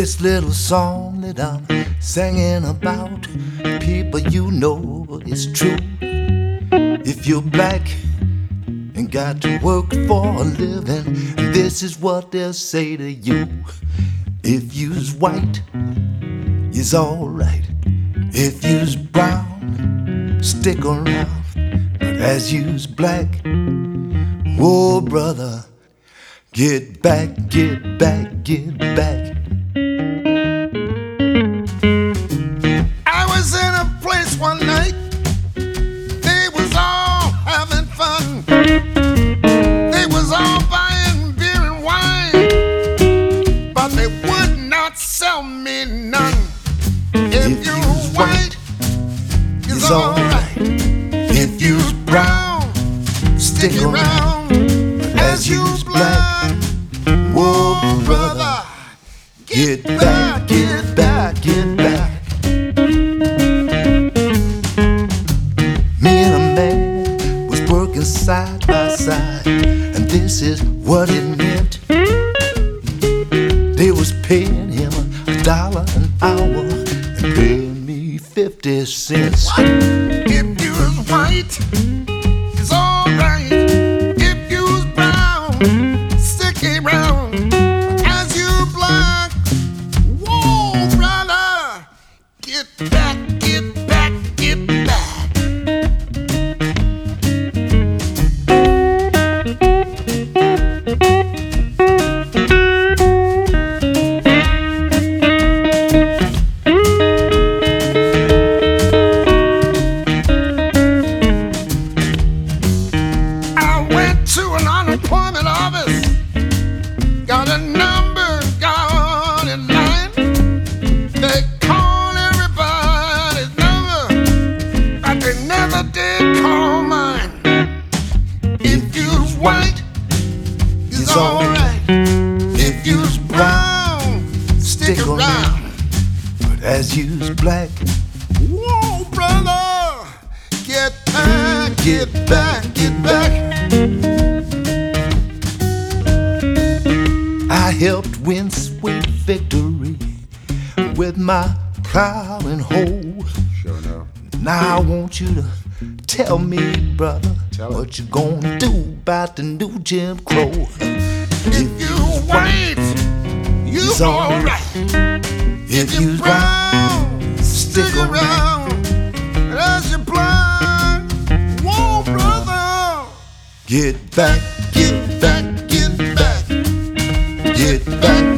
This little song that I'm singing about, people, you know it's true. If you're black and got to work for a living, this is what they'll say to you. If you's white, you's alright. If you's brown, stick around. But as you's black, whoa brother, get back, get back, get back. I was in a place one night, they was all having fun. They was all buying beer and wine, but they would not sell me none. If you're white, it's alright. If you's brown, Stick around. as you's black, whoa brother, get back, get back, get back. Me and a man was working side by side, and this is what it meant. They was paying him $1 an hour and paying me 50 cents. If you're white, it's alright. If you're brown, stick around. As you black, whoa, brother, get back, get back, get back. I went to an unemployment office, got a number, got in line. They call everybody's number, but they never did call mine. If you're white, it's alright. If you're brown, stick around. But as you's black, Whoa, brother, get back, get back, get back. I helped win sweet victory with my plow and hoe. Sure enough. Now I want you to tell me, brother, Tell it. what you gonna do about the new Jim Crow. If you're white, you're It's alright. alright. If you's brown, Stick around. And as you're blind, whoa, brother, get back, get back, get back. get back.